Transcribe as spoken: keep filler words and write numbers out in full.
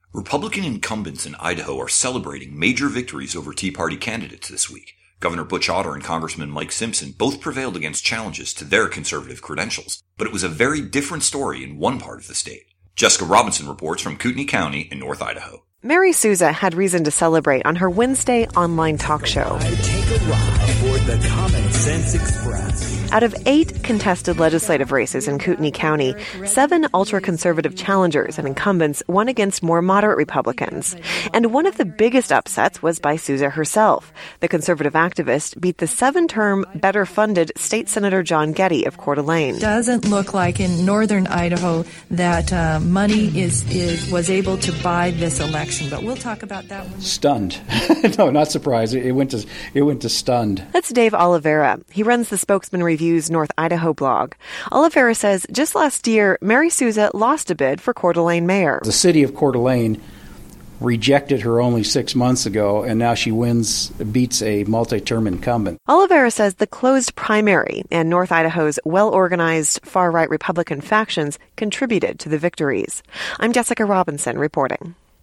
Republican incumbents in Idaho are celebrating major victories over Tea Party candidates this week. Governor Butch Otter and Congressman Mike Simpson both prevailed against challenges to their conservative credentials, but it was a very different story in one part of the state. Jessica Robinson reports from Kootenai County in North Idaho. Mary Souza had reason to celebrate on her Wednesday online talk show. I take a ride aboard the Common Sense Express. Out of eight contested legislative races in Kootenai County, seven ultra-conservative challengers and incumbents won against more moderate Republicans. And one of the biggest upsets was by Souza herself. The conservative activist beat the seven-term, better-funded State Senator John Getty of Coeur d'Alene. Doesn't look like in northern Idaho that uh, money is, is was able to buy this election, but we'll talk about that one. Stunned. No, not surprised. It went to it went to stunned. That's Dave Oliveira. He runs the Spokesman Review's North Idaho blog. Oliveira says just last year, Mary Souza lost a bid for Coeur d'Alene mayor. The city of Coeur d'Alene rejected her only six months ago, and now she wins, beats a multi-term incumbent. Oliveira says the closed primary and North Idaho's well-organized far-right Republican factions contributed to the victories. I'm Jessica Robinson reporting.